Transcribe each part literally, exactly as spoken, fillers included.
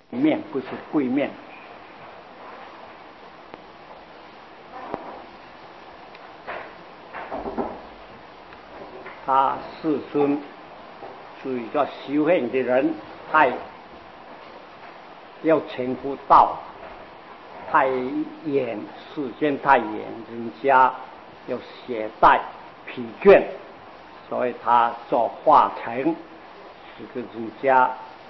面不是柜面。他世尊属于一个修行的人，太要称呼道太严，时间太严，人家要携带疲倦，所以他做化成这个人家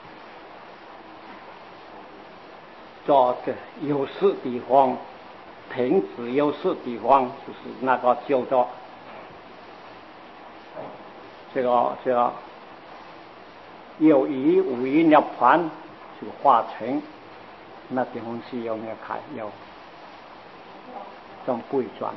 做的有事地方，停止有事地方，就是那个叫做这个这个有余无余涅槃，就化成那地方是有没有开有种不转。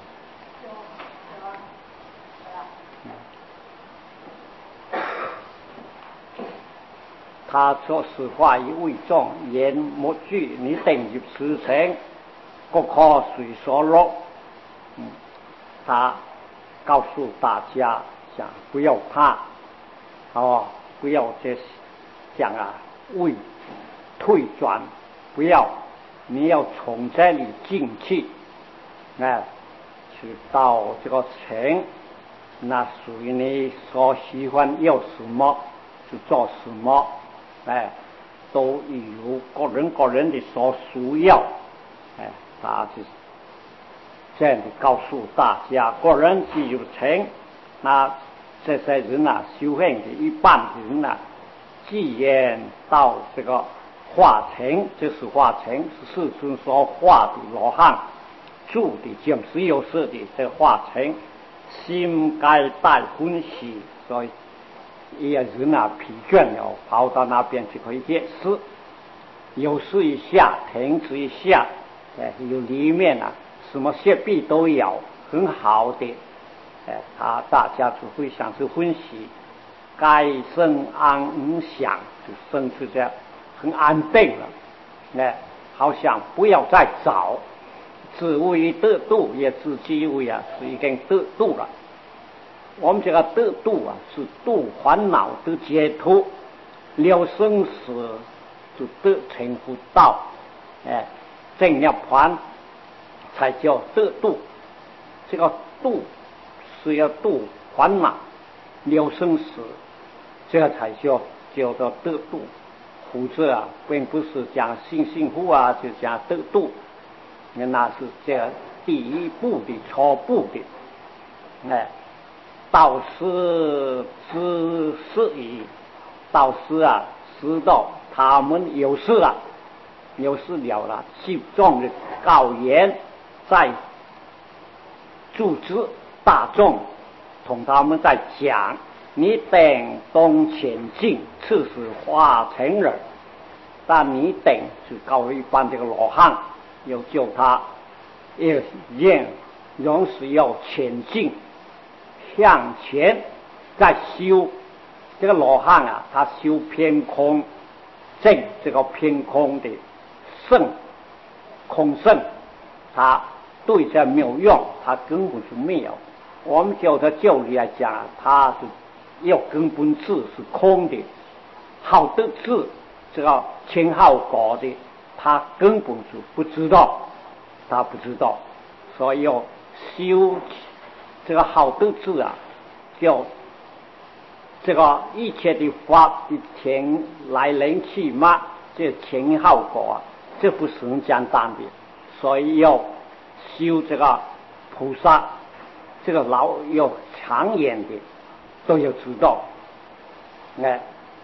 他说实话以为众言莫惧，你等于事情各可随所落。嗯，他告诉大家讲不要怕哦，不要这讲啊为退转，不要，你要从这里进去，哎，去到这个城，那属于你所喜欢要什么就做什么，哎，都有个人个人的所需要，哎，他是这样的告诉大家，个人进入城，那这些人啊，修行的一半的人啊，既然到这个化成，就是化成是世尊所化的罗汉住的就是有事的这个化成，心该带欢喜，所以一个人啊疲倦了，跑到那边去可以解释，有事一下，停止一下，哎，有里面啊什么设备都有，很好的，哎，他大家就会享受欢喜，该生安无想，就生是这样很安定了，哎，好像不要再找，自为得度，也自己以为啊是已经得度了。我们这个得度啊，是度烦恼的解脱，了生死就得成佛道，哎，正涅槃才叫得度。这个度是要度烦恼，了生死，这个才叫叫做得度。否则啊，并不是讲幸幸福啊，就讲得度，那是这第一步的初步的，哎。道师知事矣，道师啊知道他们有事了，有事了了，集众的告言在组织大众，同他们在讲，你等东前进，此时化成人，但你等就告一般这个罗汉，要救他，也也仍是要前进。向前在修这个罗汉啊，他修偏空正，这个偏空的圣空圣，他对这没有用，他根本是没有。我们叫他教理来讲，他是要根本智是空的，好的智这个前后果的，他根本就不知道，他不知道，所以要修。这个好的字啊，叫这个一切的法的前来人去嘛，这前后果啊，这不是很简单的，所以要修这个菩萨，这个老要长远的都要知道，哎，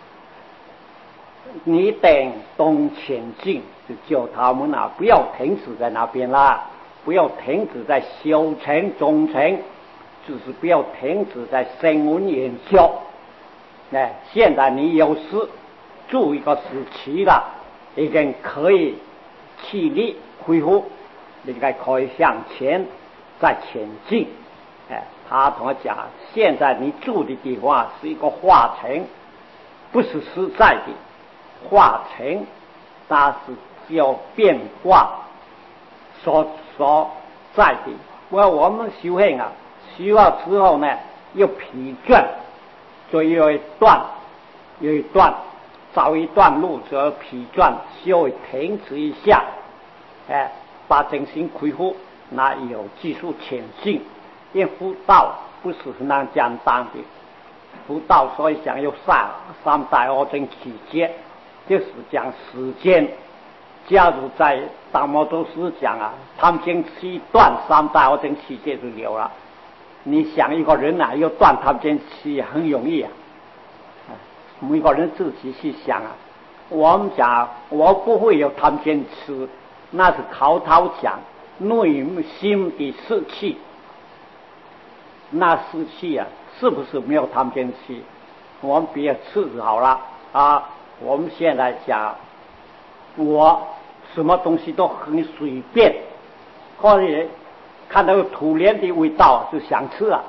你等东前进，就叫他们啊不要停止在那边啦，不要停止在修成中成。就是不要停止在声闻研究，哎，现在你有事住一个时期了，已经可以气力恢复，应该可以向前再前进。哎，他同我讲，现在你住的地方是一个化成，不是实在的化成，它是叫变化所所在的。我我们修行啊。修了之后呢，又疲倦，所以有一段，有一段走一段路则疲倦，稍微停止一下，哎，把重心恢复，那有继续前进。因为佛道不是很难简单的，佛道所以讲有三三大阿僧祇劫，就是讲时间。假如在大摩多师讲啊，贪嗔痴断三大阿僧祇劫就有了。你想一个人啊，要断贪嗔痴很容易啊，每个人自己去想啊。我们讲我不会有贪嗔痴，那是口头讲，内心的士气。那士气啊，是不是没有贪嗔痴？我们别吃好了啊。我们现在讲，我什么东西都很随便，或者看到土莲的味道就想吃啊，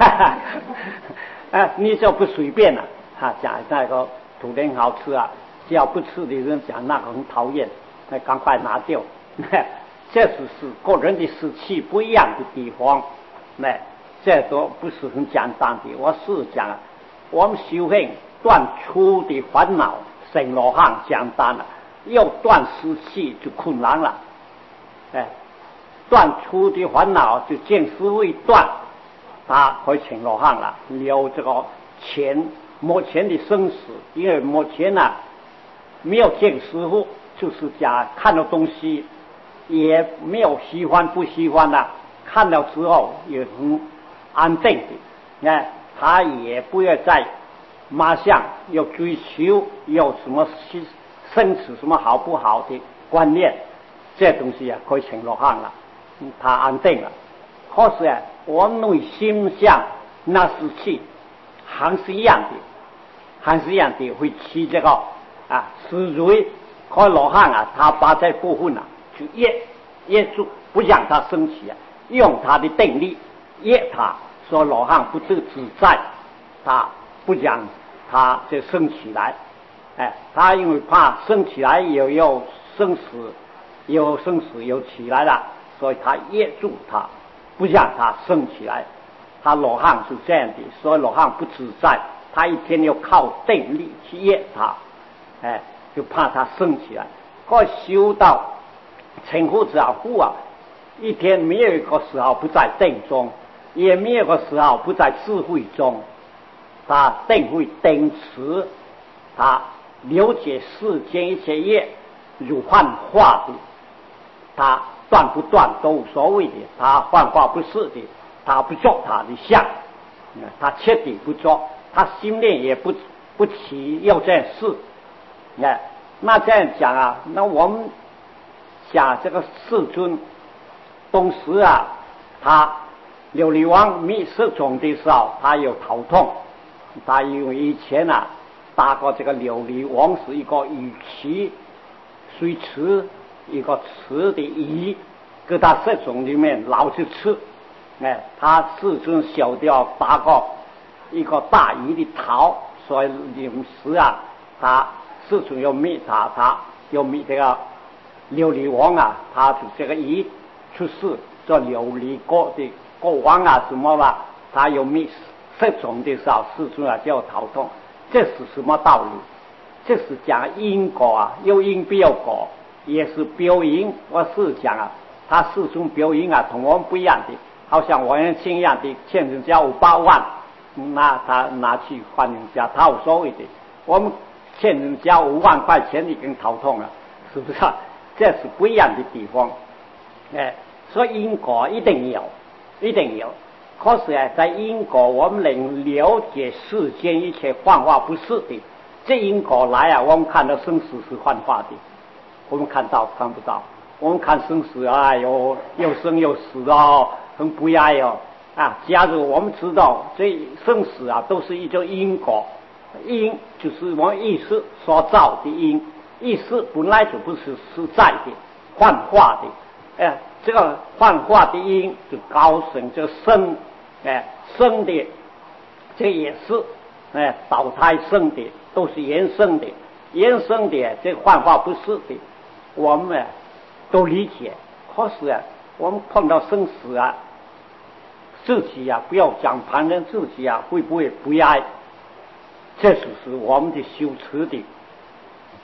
哎，你就不随便了。他讲那个土莲好吃啊，只要不吃的人讲那个很讨厌，那赶快拿掉。这是是个人的士气不一样的地方，那这都不是很简单的。我是讲，我们修行断除的烦恼，生罗汉简单了，要断湿气就困难了。哎，断除的烦恼就见思未断，他可以成罗汉了。有这个前目前的生死，因为目前呢、啊、没有见师傅，就是讲看到东西也没有喜欢不喜欢的、啊，看到之后也很安定的。哎，他也不要再马上要追求有什么生死什么好不好的观念，这东西啊可以成罗汉了，他安定了。可是啊，我内心上那是气还是一样的，还是一样的会起这个啊，思维可罗汉啊，他把这部分啊就压压住，不让他升起啊，用他的定力压他，说罗汉不得自在，他不让他就升起来。哎，他因为怕升起来有有生死，有生死有起来了，所以他压住他，不让他升起来。他罗汉是这样的，所以罗汉不自在，他一天要靠定力去压他，哎，就怕他升起来。可修到成佛之后啊，一天没有一个时候不在定中，也没有一个时候不在智慧中。他定慧定持，他了解世间一切业如幻化的，他断不断都无所谓的，他幻化不是的，他不做他的相，他彻底不做，他心念也不不起要这样事。那那这样讲啊，那我们讲这个世尊当时啊，他琉璃王灭世种的时候，他有头痛，他因为以前啊打过这个琉璃王是一个鱼鳍水池一个池的鱼，搁他色种里面老是吃，哎，他世尊小掉打过一个大鱼的头，所以临时啊，他世尊要灭他，他要灭这个琉璃王啊，他就这个鱼出世做琉璃国的国王啊什么吧，他要灭色种的时候，世尊啊就头痛。这是什么道理？这是讲因果啊，有因必有果，也是表因。我是讲啊，他世尊表因啊，同我们不一样的。好像王元庆一样的，欠人家五八万，那他拿去还人家，他无所谓的。我们欠人家五万块钱已经头痛了，是不是啊？这是不一样的地方。哎，所以因果一定有，一定有。可是啊，在因果我们能了解世间一切幻化不是的，这因果来啊，我们看到生死是幻化的，我们看到看不到。我们看生死啊，有又生又死哦，很不爱哦啊。假如我们知道这生死啊，都是一种因果，因就是我们意识所造的因，意识本来就不是实在的，幻化的，哎。这个幻化的因就高升，就生，哎，生的，这也是，哎，导胎生的，都是延生的，延生的，这幻化不是的，我们啊都理解。可是啊，我们碰到生死啊，自己啊，不要讲旁人，自己啊，会不会不爱？这就是我们的修持的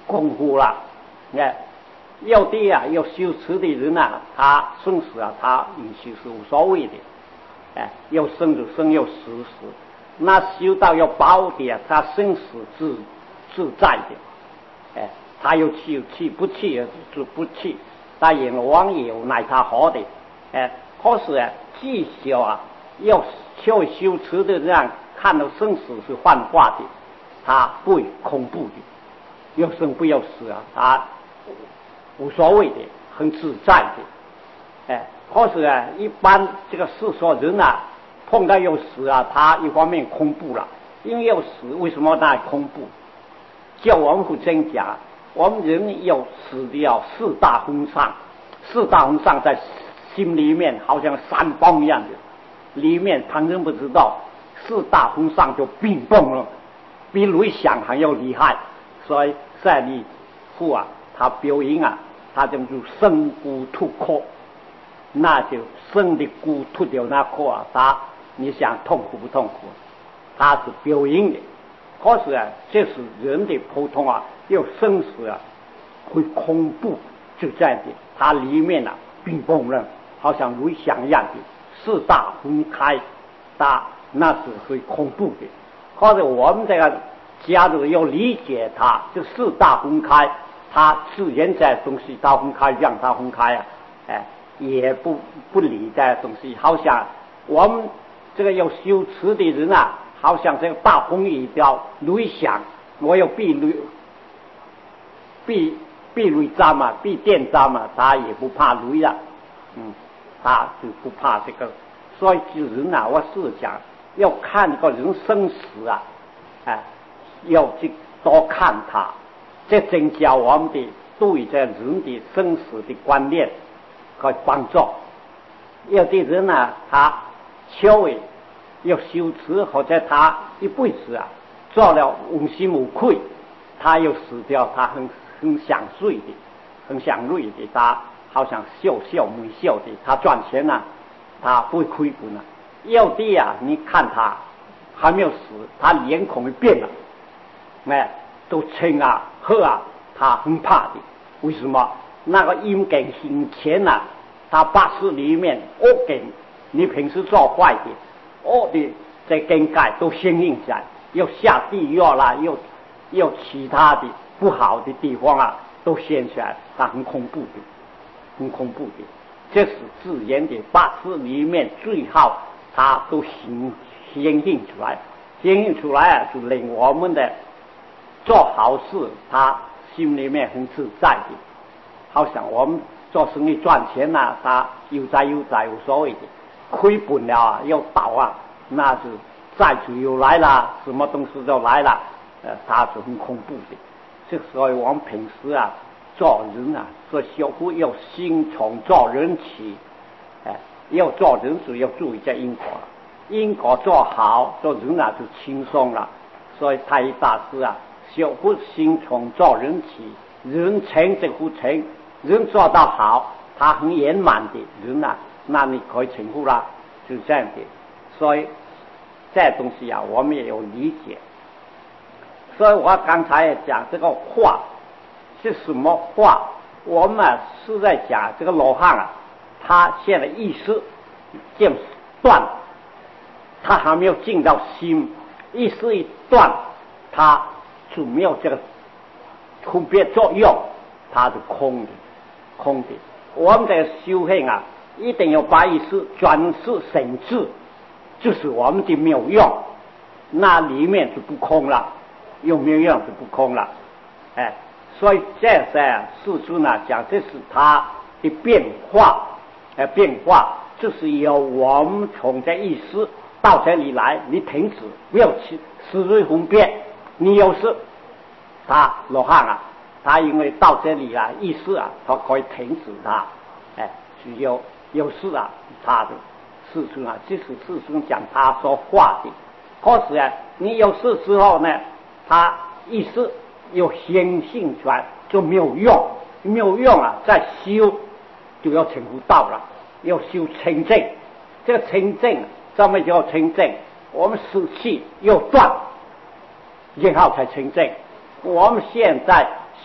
功夫了。哎，有的啊，有修持的人啊，他生死啊，他允许是无所谓的。哎，要生就生，要死死。那修道要保的啊，他生死自自在的。哎，他有气有气，不气就不气。但阎王也有奈他何的。哎，可是啊，技巧啊，要修修持的人啊，看到生死是幻化的，他不会恐怖的。要生不要死啊，他无所谓的，很自在的。哎，可是啊，一般这个世俗人啊，碰到要死啊，他一方面恐怖了，因为要死，为什么那恐怖？叫我们不真讲，我们人要死的要四大风尚，四大风尚在心里面好像山崩一样的，里面旁人不知道，四大风尚就冰崩了，比雷响还要厉害。所以赛利夫啊，他表演啊，他就就生骨吐壳，那就生的骨吐掉那壳啊，他你想痛苦不痛苦？他是表演的。可是啊，这是人的普通啊，要生死啊，会恐怖就这样的，它里面啊冰崩了，好像雷响一样的，四大分开，它那是会恐怖的。或者我们这个假如要理解它，就四大分开，它自然在东西它分开，让它分开啊，哎，也不不理这东西，好像我们这个要修持的人啊，好像这个大风一掉，雷响，我要避雷，避避雷针嘛，避电针嘛，他也不怕雷了，嗯，他就不怕这个。所以这人啊，我是讲要看个人生死啊，哎，要去多看他，这增加我们的对这人的生死的观念和帮助。有的人呢、啊，他稍微要修持，或者他一辈子啊做了问心无愧，他又死掉，他很很想睡的，很想累的，他好像笑笑没笑的，他赚钱呢、啊，他不会亏本了。有的啊，你看他还没有死，他脸孔变了，哎，都称啊喝啊，他很怕的。为什么？那个阴根很浅呐，他八字里面恶根，你平时做坏的，恶的这根盖都先印起来，要下地狱啦，又又其他的不好的地方啊，都显起来，他很恐怖的，很恐怖的。这是自然的八字里面最好，它都显显印出来，显印出来啊，就令我们的做好事，他心里面很自在的。好像我们做生意赚钱呐、啊，他悠哉悠哉无所谓的，亏本了啊，要倒啊，那是债主又来了，什么东西都来了，呃，他是很恐怖的。这所以我们平时啊，做人啊，做小夫要心从做人起，哎、呃，要做人时要注意这因果，因果做好，做人啊就轻松了。所以太乙大师啊，小夫心从做人起，人成则夫成。人做到好，他很圆满的人啊，那你可以成佛啦，就是这样的。所以这东西啊，我们也有理解。所以我刚才也讲这个话是什么话，我们啊是在讲这个罗汉啊，他现在意识就断，他还没有进到心，意识一断，他就没有这个分别作用，他是空的。空的，我们的修行啊，一定要把意识转世神智，就是我们的妙用，那里面就不空了，有妙用就不空了，哎，所以这些世尊呢讲，这是它的变化，呃，变化就是由我们从这意识到这里来，你停止，不要去思维分别，你有事，他罗汉啊。他因为到这里啊，意识啊，他可以停止他，哎，只有有事啊，他的世尊啊，这是世尊讲他说话的。可是啊，你有事之后呢，他意识又显现出来就没有用，没有用啊，再修就要成佛道了，要修清净。这个清净怎么叫清净？我们死气又断，然后才清净。我们现在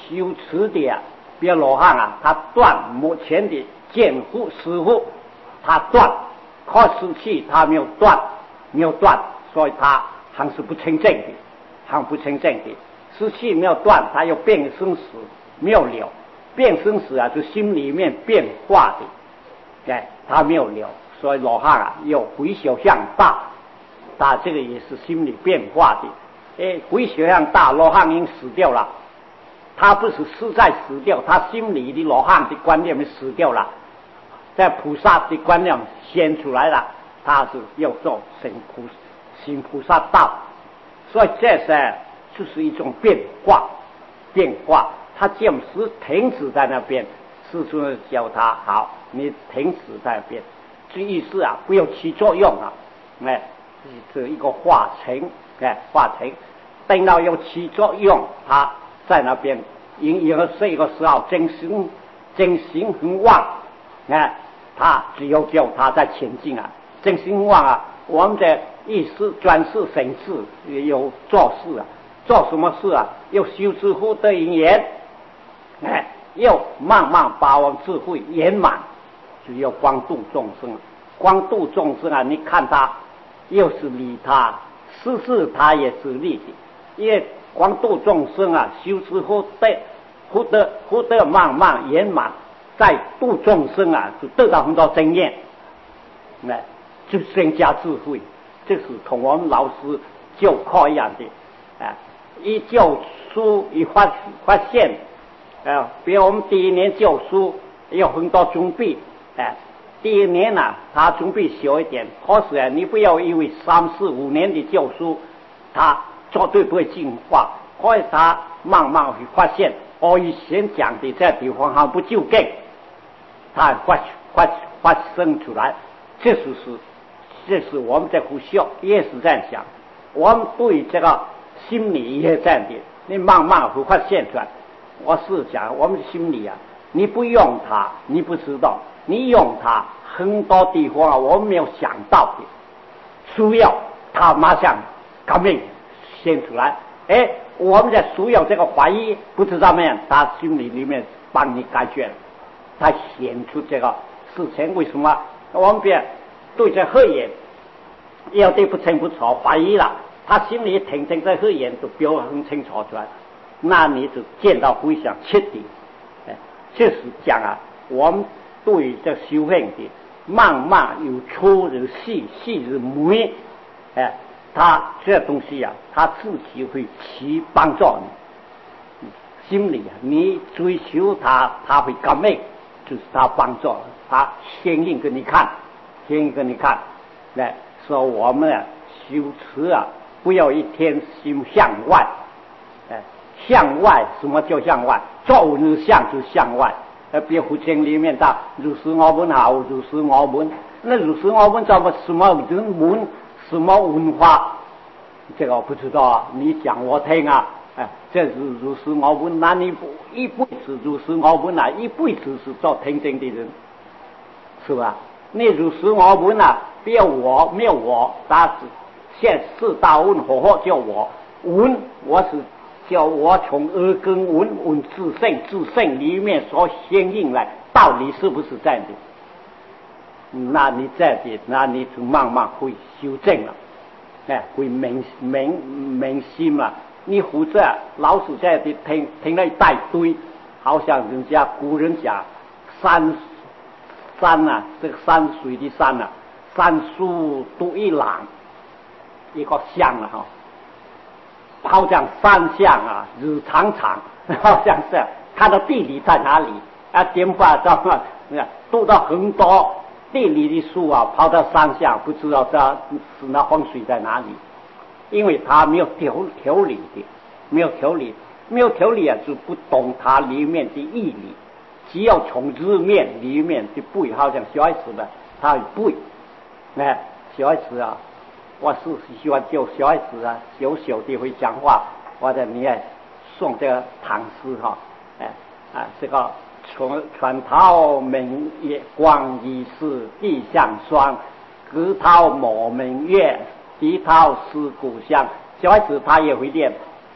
修持的啊，比如罗汉啊，他断目前的见护师傅，他断，靠湿气他没有断，没有断，所以他还是不清净的，还不清净的。湿气没有断，他又变生死没有了，变生死啊，就心里面变化的，哎，他没有了，所以罗汉啊，有回小向大，他这个也是心理变化的。哎，回血量大，罗汉已经死掉了。他不是实在死掉，他心里的罗汉的观念死掉了，在菩萨的观念显出来了，他是要做行菩行菩萨道，所以这些就是一种变化，变化。他暂时停止在那边，师父教他好，你停止在那边，这意思啊，不要起作用啊，哎，这一个化成。哎，化成，等到有起作用，他在那边因因为这个时候真心真心很旺，哎，他只有叫他在前进啊，真心旺啊，我们的意思专事省事，有做事啊，做什么事啊？有修持福德因缘，哎，又慢慢把我们智慧圆满，只有光度众生，光度众生啊！你看他又是利他。事事他也是利的，因为光度众生啊，修持福德，福德福德慢慢圆满，在度众生啊，就得到很多经验，那就增加智慧。这是同我们老师教课一样的，啊，一教书一发发现，啊，比如我们第一年教书有很多准备，啊。第一年呢、啊，他准备小一点。可是啊，你不要以为三四五年的教书，他绝对不会进化。可是他慢慢会发现，我以前讲的这地方还不就够，他发发发生出来。这就是这是我们在学校也是这样想，我们对这个心理也这样的，你慢慢会发现出来。我是讲我们的心理啊，你不用它，你不知道。你用它很多地方啊，我没有想到的，需要它马上革命显出来。哎，我们在需要这个怀疑，不知道没有，他心里里面帮你解决了，他显出这个事情。为什么我们别对这黑眼有的不清不楚怀疑了，他心里挺挺这黑眼都表很清楚出来，那你就见到回想彻底。哎，这是讲啊，我们。对这修行的慢慢有粗有细，细有美，哎，他这东西啊，他自己会起帮助你。心里啊，你追求他，他会革命，就是他帮助他显应给你看，显应给你看。来说我们啊，修持啊，不要一天心向外，哎，向外什么叫向外？做日向就向外。呃，别佛经里面的如是我闻好，如是我闻，那如是我闻怎么什么人文，什么文化？这个我不知道啊，你讲我听啊，哎，这是如是我闻，那你一辈子如是我闻啊，一辈子是做听经的人，是吧？你如是我闻啊，别我没有我，但是现世大问火火叫我闻，我是。叫我从耳根闻闻自性，自性里面所显应来，道理是不是这样的？那你这样的，那你就慢慢会修正了，哎，会明明明心了。你或者老是这样的听听了一大堆，好像人家古人讲山山啊，这个山水的山啊，山树独一览，一个像了哈。好像山象啊，日长长，好像是它的地理在哪里啊？点发到读到很多地理的书啊，跑到山下，不知道这是那风水在哪里，因为它没有条条理的，没有条理，没有条理啊，就不懂它里面的义理。只要从字面里面的背，好像小孩子的，他背，哎，小孩子啊。我是喜欢教小孩子啊，小小的会讲话，或者你也送这个唐诗哈，哎啊，这个船船头明月光疑是地上霜，阁头抹明月，低头思故乡。小孩子他也会念，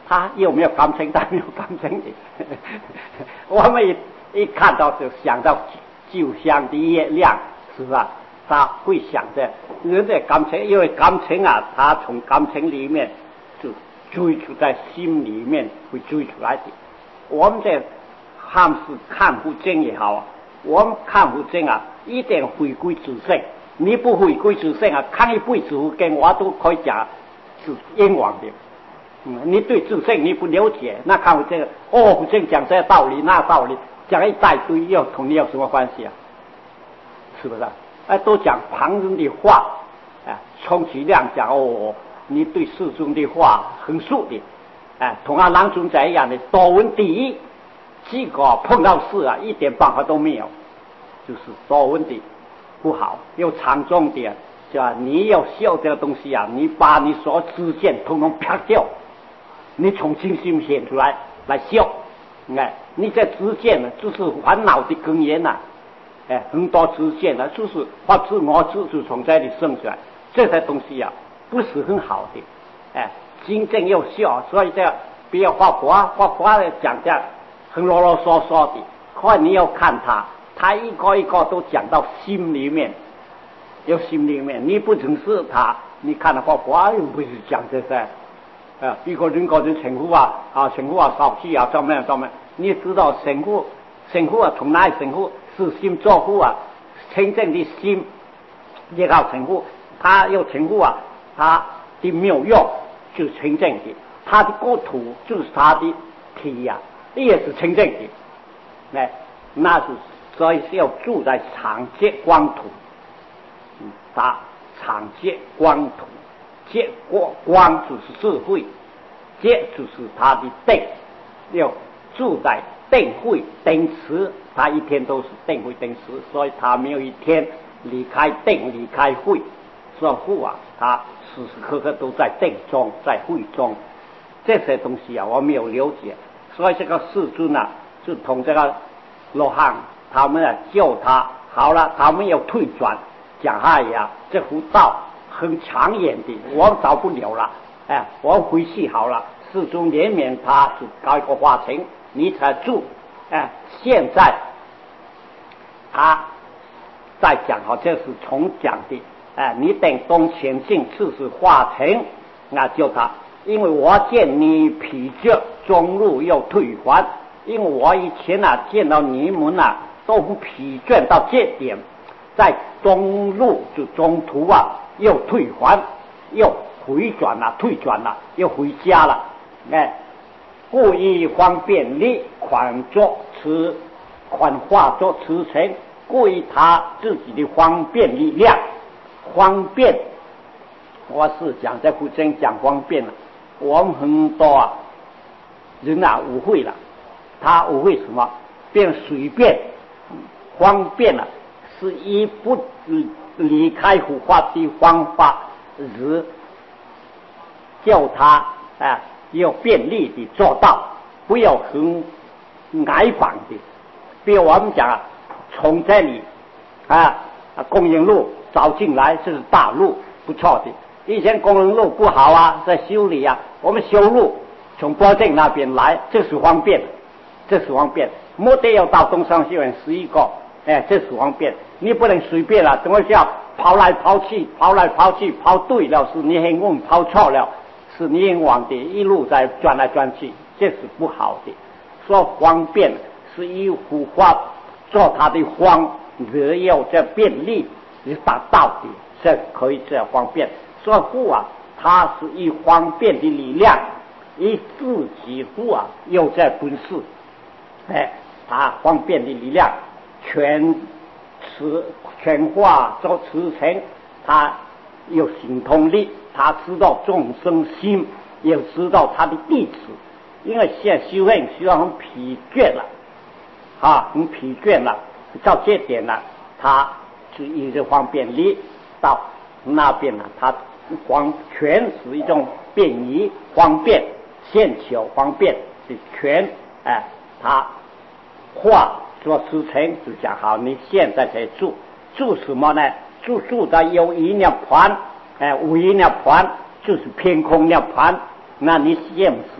他有没有感情？他没有感情的。我们一一看到就想到旧乡的月亮，是吧？他会想着人的感情，因为感情啊，他从感情里面就追出在心里面会追出来的。我们这看是看不见也好啊，我们看不见啊，一定回归自性。你不回归自性啊，看一辈子跟我都可以讲是冤枉的。嗯，你对自性你不了解，那看不见哦，不正讲这道理那道理，讲一大堆，又同你有什么关系啊？是不是？哎，都讲旁人的话，哎，充其量讲哦，你对世尊的话很熟的，哎，同阿郎中在一样的多闻第一，结果碰到事啊，一点办法都没有，就是多闻的不好，又长重点，是吧？你要修这个东西啊，你把你所知见统统啪掉，你从清心显出来来修，哎，你这知见呢，就是烦恼的根源呐、啊。哎，很多知见呢，就是发自我知，就从这里生出来。这些东西啊，不是很好的。哎，真正要笑，所以这不要画画，画画的讲这很啰啰嗦嗦的。可你要看他，他一个一个都讲到心里面，有心里面。你不认识他，你看他画画又不是讲这些。啊，一个人个人称呼啊，啊，称呼啊，少气啊，怎么样怎么样？你知道称呼，称呼啊，从哪里称呼？是心作呼啊，真正的心也要称呼，他要称呼啊，他的妙用就是真正的，他的国土就是他的体呀、啊，也是真正的。哎，那是所以是要住在常寂光土，嗯，他常寂光土，寂光光就是智慧，寂就是他的定，要住在定慧定持，他一天都是定慧定持，所以他没有一天离开定离开慧。所以慧啊，他时时刻刻都在定中在慧中，这些东西啊我没有了解，所以这个世尊啊就同这个罗汉他们啊救他好了，他们要退转，讲哎呀这幅道很长远的，我找不了了，哎，我回去好了。世尊怜悯他，就搞一个花城，你才住。哎，现在他在讲好，这是重讲的。哎，你等东前进，次是化成，那就他，因为我见你疲倦，中路又退还，因为我以前啊见到你们啊都不疲倦到这点，在中路就中途啊又退还，又回转了，退转了，又回家了。哎，故意方便力款作持款化作持成，故意他自己的方便力量。方便，我是讲在古真讲方便了，我们很多啊人啊误会了，他误会什么？变随便，方便了，是一不离开护法的方法，是叫他啊要便利的做到，不要很矮板的。比如我们讲啊，从这里啊公园路找进来，这是大路，不错的。以前公园路不好啊，在修理啊，我们修路从波镇那边来，这是方便，这是方便。没得要到东山学院十一个，哎，这是方便。你不能随便了，怎么叫跑来跑去，跑来跑去，跑对了是你很稳，跑错了是你很往的，一路在转来转去，这是不好的。说方便是一幅画，做他的方，只要这便利。你达到的，这可以这样方便。所以护啊，它是以方便的力量，以自己护啊，又在本事，哎，它方便的力量，全持全化做持成，它有行通力，他知道众生心，也知道他的弟子。因为现在修行修得很疲倦了，啊，很疲倦了，到这点了，他。是一个方便力到那边呢，它方全是一种便宜方便现求方便是全哎，它化做实成就讲好，你现在才住住什么呢？住住在有一涅盘，哎，无一涅盘就是偏空涅盘。那你现时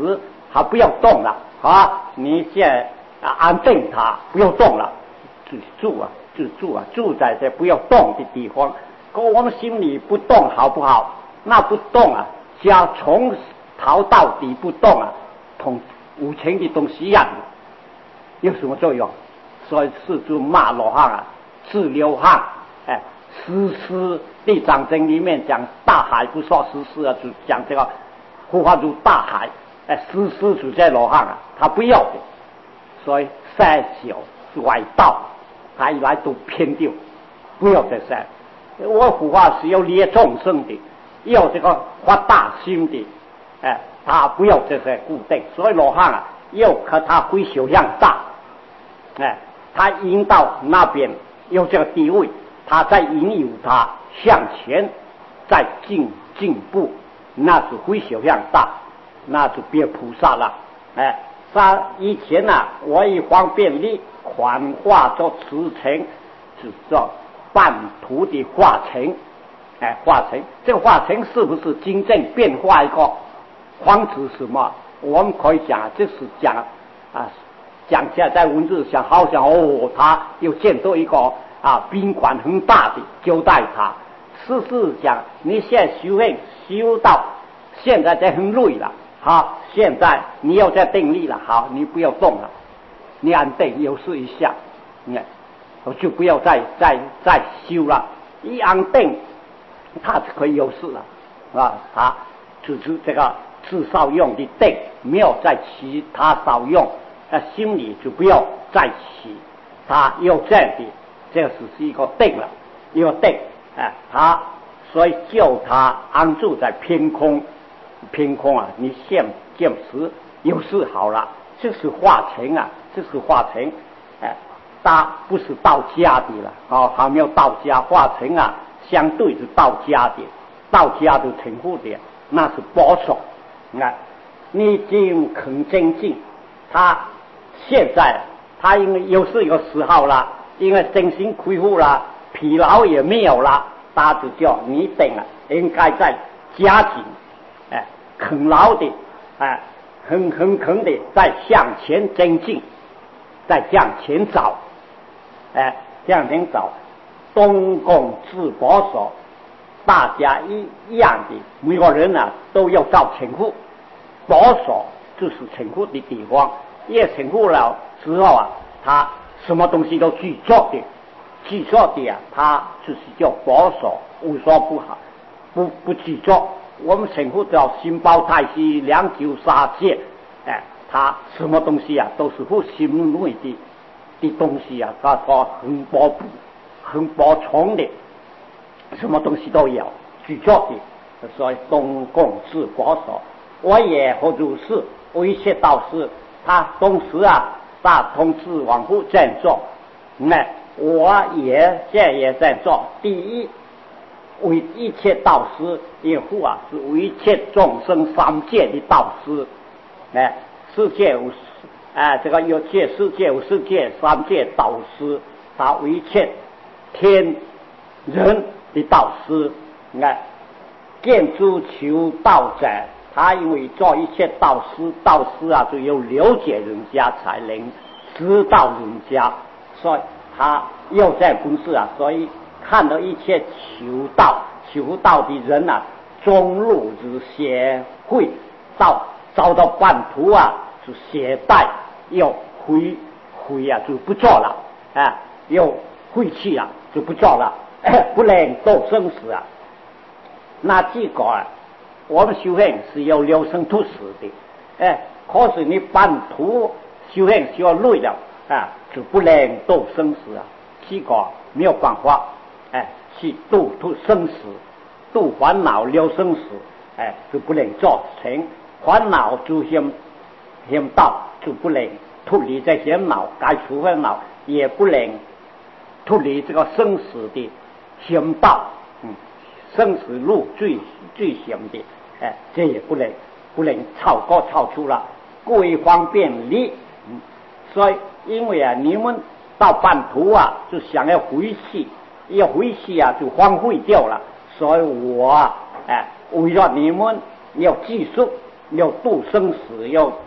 他不要动了啊！你现在啊安定他，不要动了，就住啊，就住啊，住在这不要动的地方。可我们心里不动好不好？那不动啊，加从头到底不动啊，同无情的东西一样的，有什么作用？所以四祖骂罗汉啊，是流汗。哎，丝丝地藏经里面讲大海不说丝丝啊，就讲这个护法如大海。哎，丝丝就在罗汉啊，他不要的。所以三小是外道，他一来都偏掉，不要这三。我护法是要利众生的，要这个发大心的。哎，他不要这些固定，所以罗汉啊，要和他会修向大。哎，他引导那边有这个地位，他在引诱他向前，再进进步，那是会修向大，那就变菩萨了。哎，他以前呢、啊，我以方便力幻化作慈情，是做半途的化成。哎，化成这个化成是不是真正变化一个方子什么？我们可以讲，这是讲啊。讲起来在文字上好像哦，他又见到一个啊宾馆很大的交代他。事实讲，你现在修行修到现在在很累了，好，现在你要在定力了，好，你不要动了，你安定有事一下，你看，我就不要再再再修了，一安定，他就可以有事了，啊，他就是这个至少用的定，没有再其他少用。那心里就不要再起，他要这样的，这个是一个定了，一个定，哎，他所以叫他安住在偏空，偏空啊，你现见时有事好了，这是化成啊，这是化成，哎，他不是道家的了，哦，还没有道家化成啊，相对是道家的，道家的称呼的，那是保守，你看，你已经肯精进，他。现在他因为又是一个时候了，因为身心恢复了，疲劳也没有了，他就叫你等啊，应该在加紧，哎，肯劳的，哎，很很肯的在向前增进，在向前走，哎，向前走，东宫自保守，大家一一样的，每个人啊都要照称呼，保守就是称呼的地方。越成功了之后啊，他什么东西都去做的，去做的啊，他就是叫保守，无所不好，不不去做。我们成功叫心包太虚，两九杀戒，哎，他什么东西啊，都是不心内的的东西啊，他说很保补、很保充的，什么东西都有去做的，所以东宫自保守。我也或如是，我一切道师。他同时啊，大同志往后这样做，那我也现在也在做。第一，为一切道师以后啊，是为一切众生三界的道师，哎，世界有哎，这个有界世界有世界三界导师，他为一切天人的导师，哎，见诸求道者。他因为做一切道师，道师啊，就有了解人家才能知道人家，所以他又在公事啊，所以看到一切求道、求道的人啊，中路之协会到遭到半途啊，就懈怠又回回啊，就不做了啊，又晦气啊，就不做了，不能斗生死啊，那结果啊。我们修行是要留生吐死的，哎，可是你半途修行修要累了啊，就不能度生死啊，结果没有办法，哎，去度度生死，度烦恼留生死，哎，就不能做成烦恼就先先到，就不能脱离这些恼，该除烦恼也不能脱离这个生死的险道，嗯，生死路最最险的。哎，这也不能不能超过超出了，过于方便力，嗯，所以因为啊，你们到半途啊，就想要回去，要回去啊，就荒废掉了。所以我啊，哎，为了你们要技术，要度生死，要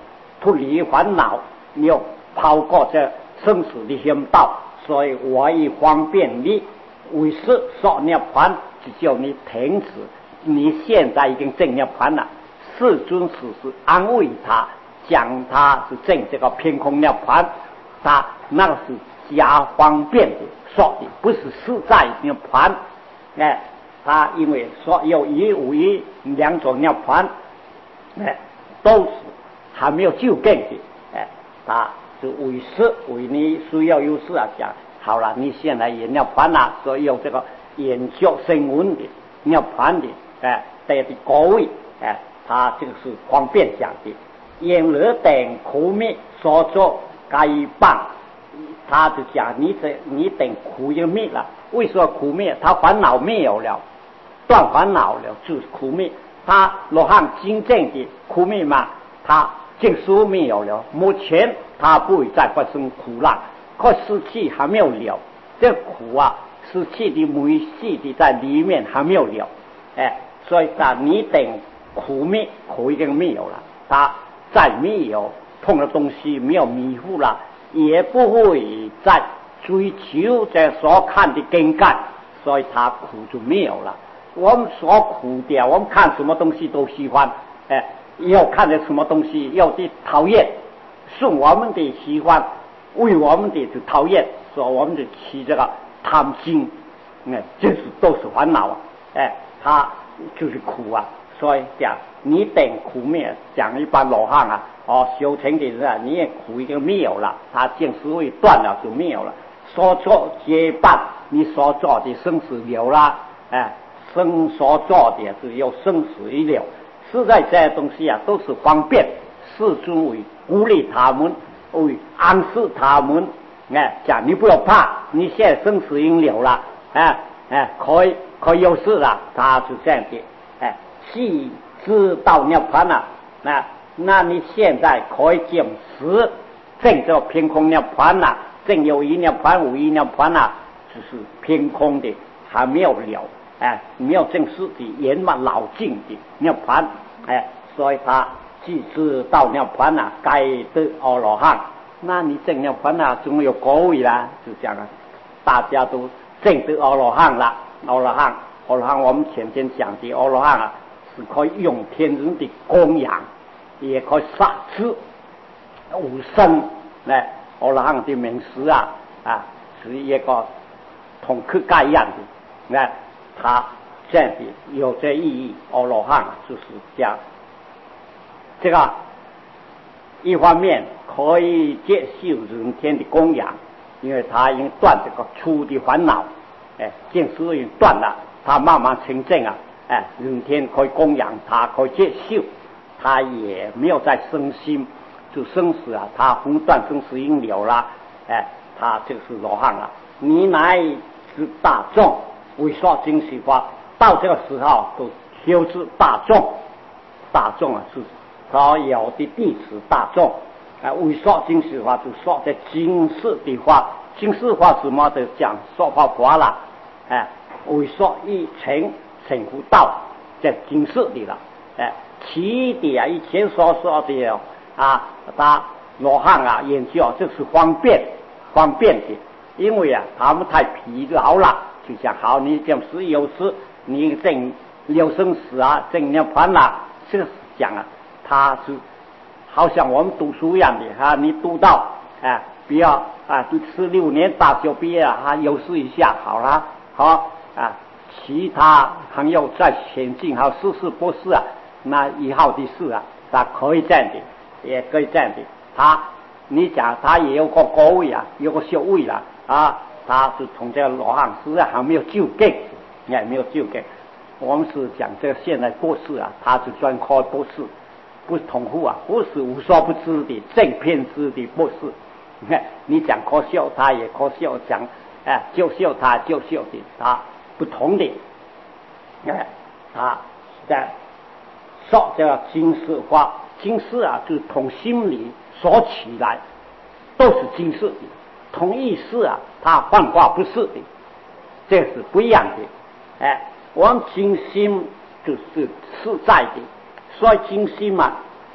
脱离烦恼，要抛过这生死的险道，所以我以方便你为师说涅槃，只叫你停止。你现在已经证涅槃了，世尊只是安慰他，讲他是证这个偏空涅槃，他那个是假方便的说的，不是实在涅槃。哎，他因为说有一无一两种涅槃，哎，都是还没有究竟的。哎，他是为师为你需要有事啊讲好了，你现在也涅槃了，所以有这个研究声闻的涅槃的，哎，得的高位，哎，他这个是方便讲的。因而等苦灭所作该办，他就讲你这你等苦就灭了。为什么苦灭？他烦恼没有了，断烦恼了就是苦灭。他罗汉真正的苦灭嘛，他净书没有了，目前他不会再发生苦难，可湿气还没有了，这苦啊，湿气的霉气的在里面还没有了，哎，所以他你等苦灭，苦已经没有了，他再没有痛的东西，没有迷糊了，也不会再追求这所看的根干，所以他苦就没有了。我们所苦的，我们看什么东西都喜欢，哎，要看的什么东西要的讨厌，顺我们的喜欢，为我们的就讨厌，所以我们就起这个贪心，哎，这是都是烦恼啊，哎，他就是苦啊。所以讲你等苦灭，讲一般罗汉啊，哦，修成的人啊，你也苦已经没有了，他见思维断了就没有了。所做皆办，你所做的生死流了，哎，生所做的只有生死一流。实在这些东西啊，都是方便，世尊为鼓励他们，为安示他们，哎，讲你不要怕，你现在生死已经流了，哎哎，可以可以有事了，他是这样的，哎。既知道涅槃了，那那你现在可以证实证这偏空涅槃了，证有一涅槃无一涅槃了，只是偏空的还没有了，哎，没有证实的圆满老境的涅槃，哎，所以他既知道涅槃了，该得阿罗汉。那你证涅槃了，总有果位啦，就这样啊，大家都证得阿罗汉了，阿罗汉，阿罗汉，我们前天讲的阿罗汉啊。是可以用天人的供养，也可以杀之无生。来，阿罗汉的名词啊啊，是一个同科概样的。来，他这样的有这意义。阿罗汉就是讲这个一方面可以接受人天的供养，因为他已经断这个初的烦恼，哎，见思已经断了，他慢慢成正啊。哎，人天可以供养他，可以接受，他也没有再生心，就生死啊，他红断生死因了了，哎，他就是罗汉了。你乃是大众，为说经史法，到这个时候都修之大众，大众啊是他有的弟子大众，哎，为说经史法就说在经世的话，经世话什么的讲说法法了，哎，为说一成。成乎道在经世里了，哎，其的啊，以前所说的啊，他罗汉啊研究，这是方便方便的，因为啊，他们太疲劳了，就讲好，你讲是有时你证有生死啊，证涅槃啦，这个讲啊，他是好像我们读书一样的啊，你读到哎，不要啊，读十六年大学毕业啊，有试一下好了，好啊。其他还要再前进，还有硕士博士啊，那以后的事啊，他可以这样的，也可以这样的。他，你讲他也有个高位啊，有个小位了啊，他是从这个罗汉实际上还没有究竟，也没有究竟。我们是讲这个现在博士啊，他是专科博士，不是同户啊，不是无所不知的正偏知的博士。你看，你讲可笑，他也可笑；讲哎就笑他就笑的他。不同的，哎，他在说这个经世话，经世啊，就是从心里说起来，都是经世的；同意识啊，他幻化不是的，这是不一样的。哎，我们经心就是实在的，所以经心嘛，它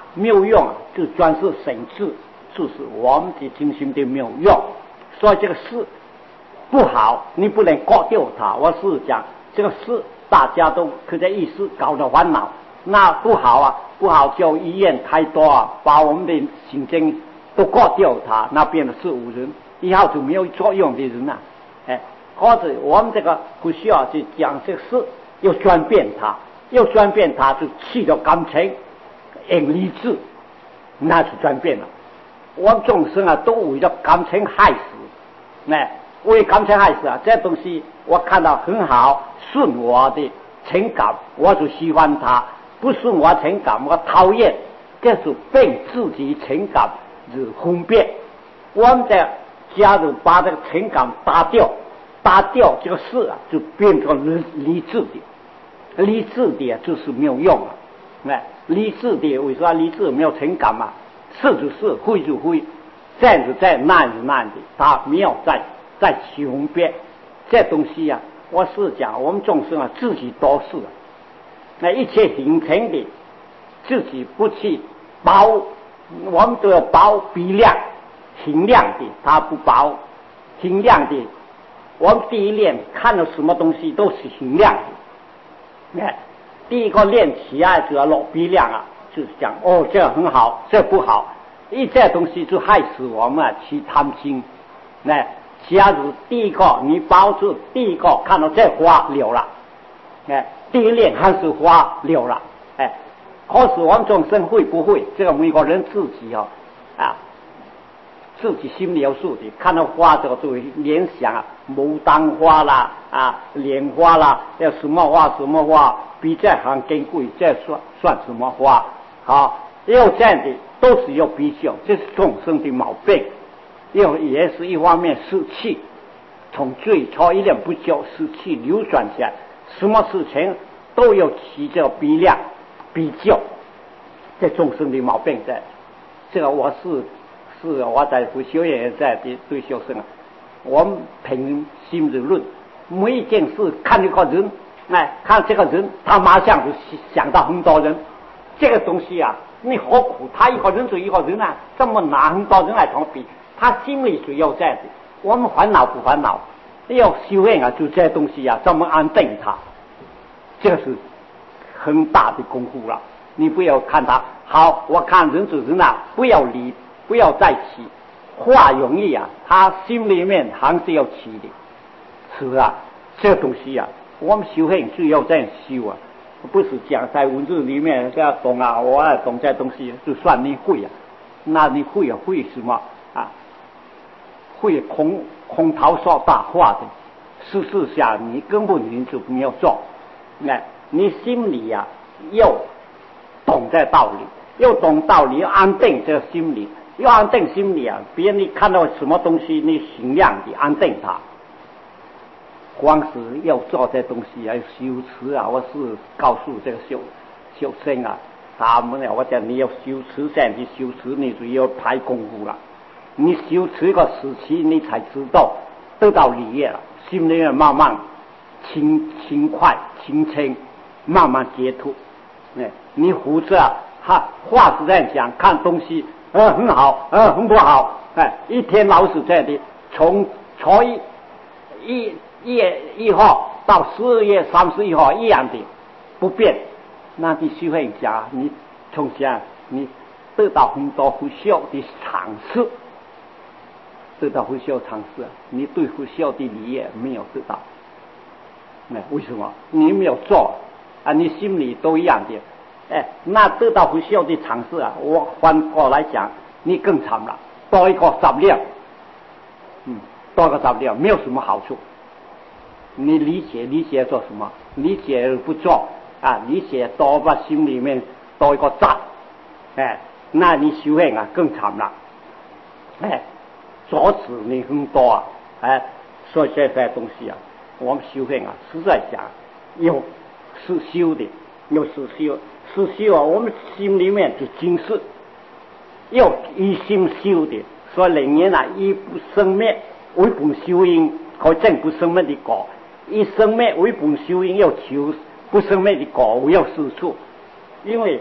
没有用，就专是神智，就是我们的精神的没有用。所以这个事不好，你不能割掉它。我是讲这个事，大家都可在意识搞得烦恼，那不好啊，不好就医院开刀啊，把我们的神经都割掉它，那变得是无人，以后就没有作用的人了、啊。哎，或者我们这个不需要去讲这个事，要转变它，要转变它就去掉感情，引理智，那就转变了。我们众生啊，都为了感情害死，哎，为感情害死啊！这东西我看到很好，顺我的情感，我就喜欢它；不顺我情感，我讨厌。这是被自己情感是分辨。我们在假如把这个情感打掉，打掉这个事啊，就变成理理智的，理智的就是没有用啊！哎，理智的为什么理智没有情感嘛？是就是，会就会，这样子在那是那的，他没有在在起分别。这东西啊，我是讲我们众生啊，自己都是、啊，那一切形成的，自己不去包，我们都要包比量、衡量的，他不包衡量的。我们第一练看到什么东西都是衡量的，哎，第一个练起来就要落比量啊。就是讲哦，这很好，这不好，一这东西就害死我们啊，去贪心。那假如第一个你包住，第一个看到这花柳了，哎，第一念还是花柳了，哎，可是我们众生会不会？这个每个人自己哦，啊，自己心里有数的，看到花这个就会联想啊，牡丹花啦，啊，莲花啦，要什么花什么花，比这行更贵，这算算什么花？好，要这样的都是要比较，这是众生的毛病。又也是一方面湿气，从最初一念不久，湿气流转起来，什么事情都要起这个比量比较，这众生的毛病在。这个我是是我在佛学院在的对学生啊，我们凭心之论，每一件事看一个人，哎，看这个人，他马上就想到很多人。这个东西啊，你何苦？他一个人就一个人啊，这么拿很多人来同比，他心里是要这样的。我们烦恼不烦恼？要修炼啊，就这些东西啊，这么安定他，这是很大的功夫了。你不要看他好，我看人是人啊，不要理，不要再起，话容易啊，他心里面还是要起的。是啊，这东西啊，我们修炼就要这样修啊。不是讲在文字里面这样懂啊，我也懂这东西，就算你会啊，那你会啊会什么啊？会空空头说大话的，事实下你根本你就没有做。那你心里呀、啊、要懂这道理，要懂道理，要安定这个心理，要安定心理啊！别人你看到什么东西，你尽量的安定它。光是要做这东西，要修持啊！我是告诉这个修修生啊，他们啊，我讲你要修持，这样去修持，你就要排功夫了。你修持一个时期，你才知道得到理业了，心里面慢慢轻轻快、轻轻，慢慢解脱。哎，你胡子啊，哈，话是这样讲，看东西，呃，很好，呃，很不好，哎，一天老是这样的，从初一一。一月一号到十二月三十一号一样的不变，那你学会讲，你从前你得到很多不孝的尝试，得到不孝尝试，你对不孝的理业没有得到，那为什么？你没有做啊？你心里都一样的，哎，那得到不孝的尝试啊，我反过来讲，你更惨了，多一个杂量，嗯，多一个杂量没有什么好处。你理解理解做什么？理解不做啊！理解多把心里面多一个杂，哎，那你修炼啊更惨了，哎，阻止你很多啊，哎，所以这些东西啊，我们修炼啊，实在讲有是修的，有是修，是修啊，我们心里面就精实，要一心修的，所以人言啊，一不生灭为本修因，可证不生灭的果。一生灭为本修因，要求不生灭的果，要施处。因为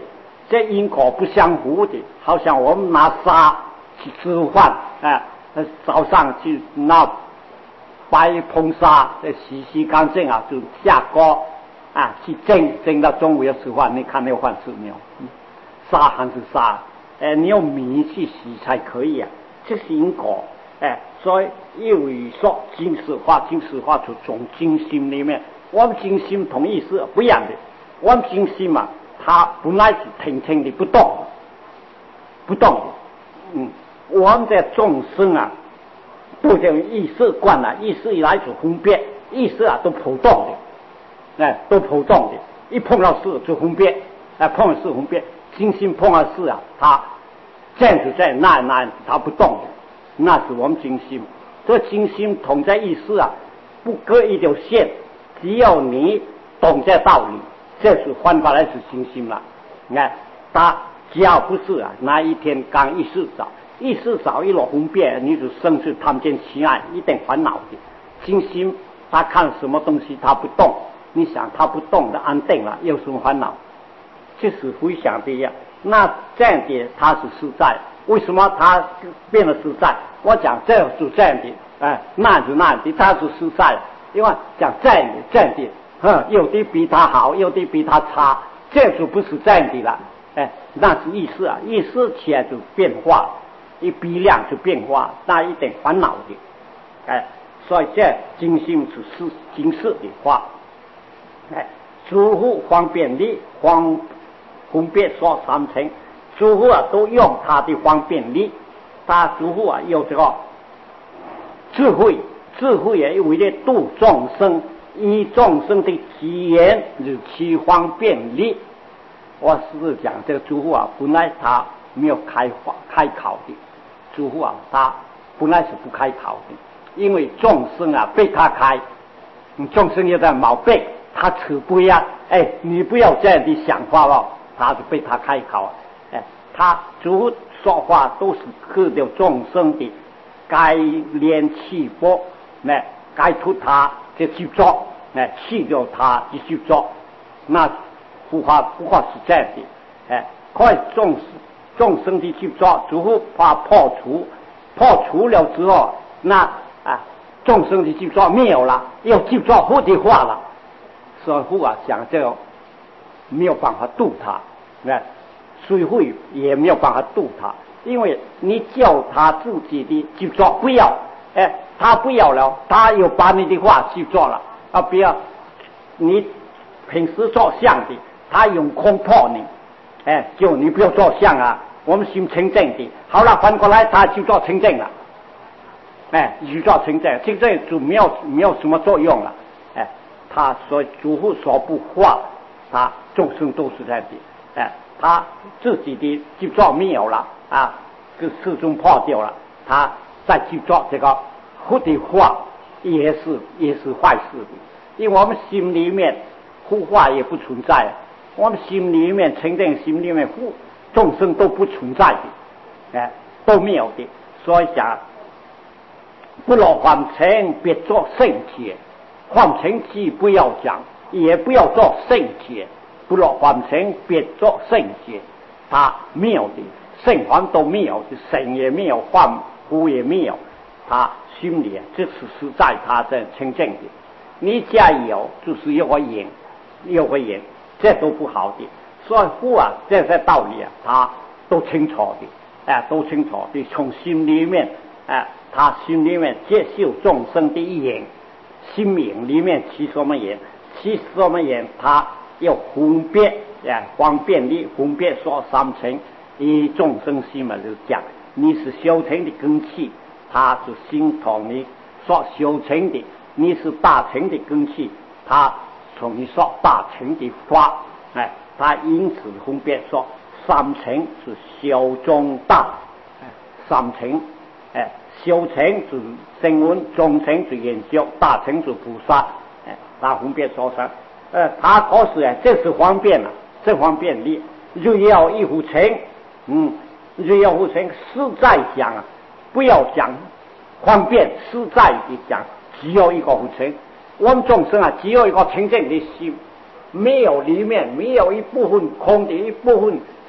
这因果不相符的，好像我们拿沙去吃饭，啊，早上去拿白硼砂再洗洗干净啊，就下锅啊去蒸，蒸到中午要吃饭，你看那个饭吃没有？沙还是沙，哎，你用米去洗才可以啊，这是因果，哎，所以有语说金石化，金石化就从金心里面，我们金心同意是不一样的，我们金心嘛，它本来是停停的不动，不动的，嗯，我们的众生啊，都叫意识惯了，意识一来就分别，意识啊都波动的，哎，都波动的，一碰到事就分别，哎，碰到事分别。金心碰到事啊，它这样子在那那它不动的，那是我们金心。这金心同在意识啊，不隔一条线，只要你懂这道理，这是翻过来是金心了。你看，它只要不是啊，那一天刚意识早，意识早一落分别，你就生出贪见痴爱，一定烦恼的。金心他看什么东西他不动，你想他不动的安定了，有什么烦恼？就是回想的呀，那这样的它是实在，为什么它变得实在？我讲这是这样的，哎，那就那样的，它是实在，因为讲这样的这样的，嗯，有的比它好，有的比它差，这就不是这样的了，哎，那是意识啊，意识起来就变化，一比量就变化，那一点烦恼的，哎，所以这金心是是金色的话，哎，诸户方便力方。分别说三层，诸户啊都用他的方便力，他诸户啊有这个智慧，智慧也为了度众生，以众生的机缘日其方便力。我是讲这个诸户啊，本来他没有开发开考的，诸户啊他本来是不开考的，因为众生啊被他开，众生有点毛病，他吃不呀，哎，你不要这样的想法了。他就被他开考，哎，他主说话都是克掉众生的该练气波，那该出他就去做，哎，去掉他就去做，那不话不话是这样的，哎，快众众生的去做，主户怕破除，破除了之后，那啊众生的去做没有了，要去做佛的话了，所以父啊讲这个没有办法度他。那水会也没有办法度他，因为你叫他自己的去做，不要，哎，他不要了，他又把你的话去做了，啊，不要，你平时做相的，他用空破你，哎，就你不要做相啊，我们心清净的，好了，反过来他去做清净了，哎，去做清净，清净就没有没有什么作用了，哎，他所主户所不化，他众生都是这样的。哎，他自己的去做没有了啊，就始终破掉了。他再去做这个佛的话，也是也是坏事的。因为我们心里面护法也不存在，我们心里面清净心里面护众生都不存在的，哎，都没有的。所以讲，不落凡尘，别做圣洁。凡尘既不要讲，也不要做圣洁。不落凡尘，别做圣洁，他没有的，圣凡都没有的，神也没有，凡夫也没有，他心里这是实在他在清净的。你家有就是有个眼，有个眼，这都不好的。所以夫啊，这些道理啊，他都清楚的，哎，都清楚的，从心里面，哎，他心里面接受众生的眼，心明里面起什么眼，起什么眼，他。要分别啊，方便力分别说三层，以众生心嘛就讲，你是修成的根器，他是心同你所修成的，你是大乘的根器，他从你所大乘的法，哎，他因此分别说三层是修中大，哎，三层，哎，修成是声闻，中层是研究，大乘是菩萨，哎，他分别说三。呃，他可是啊，这是方便了，这方便力，若要一壶成，嗯，若要壶成，实在讲啊，不要讲方便，实在的讲，只有一个壶成。我们众生啊，只有一个清净的心，没有里面没有一部分空的，一部分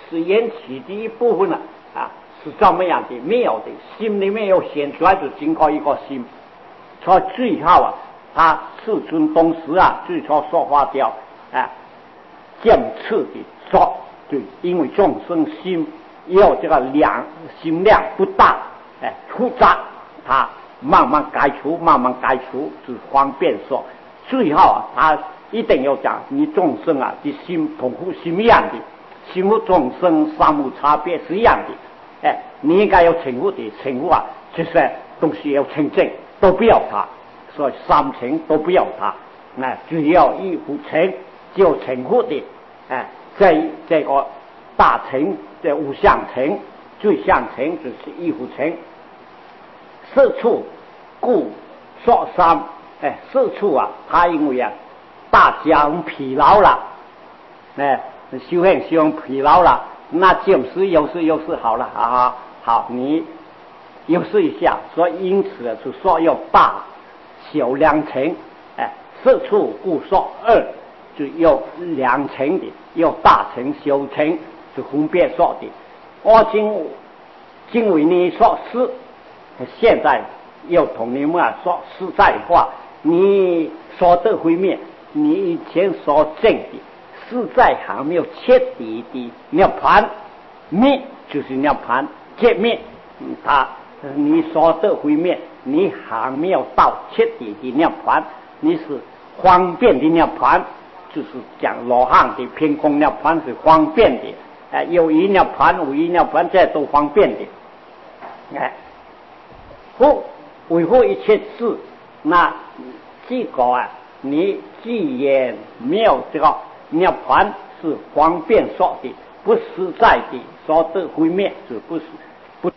是缘起的一部分了啊，是怎么样的？没有的，心里面有显出来，就经过一个心。所以最后啊，他世尊当时啊，最初说法掉啊，渐次的说，就因为众生心有这个量心量不大，哎，复杂，他慢慢改除，慢慢改除，是方便说。最后啊，他一定要讲，你众生啊的心同乎心一样的，心和众生三无差别是一样的，哎，你应该要称呼的，称呼啊，这些东西要清净，都不要它，所以三情都不要它，那只要一呼称，就称呼的，哎，这这个大乘这无相乘、最相乘就是一呼称，四处故说三，哎，四处啊，他因为啊，大家疲劳了，哎，修行修行疲劳了，那就是有事有事好了啊，好，你有事一下，所以因此啊，就说要大小两乘，哎，四处故说二，就有两乘的，有大乘小乘，是分别说的。我今今为你说四，现在要同你们啊说实在话，你说的会面，你以前所证的，实在还没有彻底的涅槃，灭就是涅槃，见面，他你说的会面，你还没有到彻底的涅槃，你是方便的涅槃，就是讲罗汉的偏空涅槃是方便的，哎，有一涅槃，无一涅槃，这都方便的，哎，不维护一切事，那这个啊，你既然没有这个涅槃是方便说的，不实在的说的会面，是不是？不，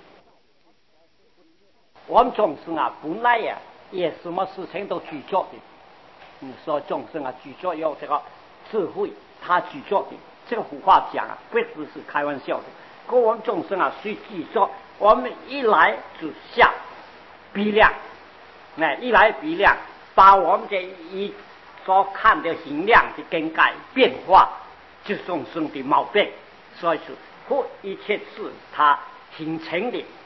我们众生啊，本来呀、啊，也什么事情都去做的。你说众生啊，去做有这个智慧，他去做的，这个胡话讲啊，不只是开玩笑的。可我们众生啊，随去做，我们一来就下比量，哎，一来比量，把我们这一所看的形量的更改变化，就是众生的毛病。所以说，或一切事它形成的，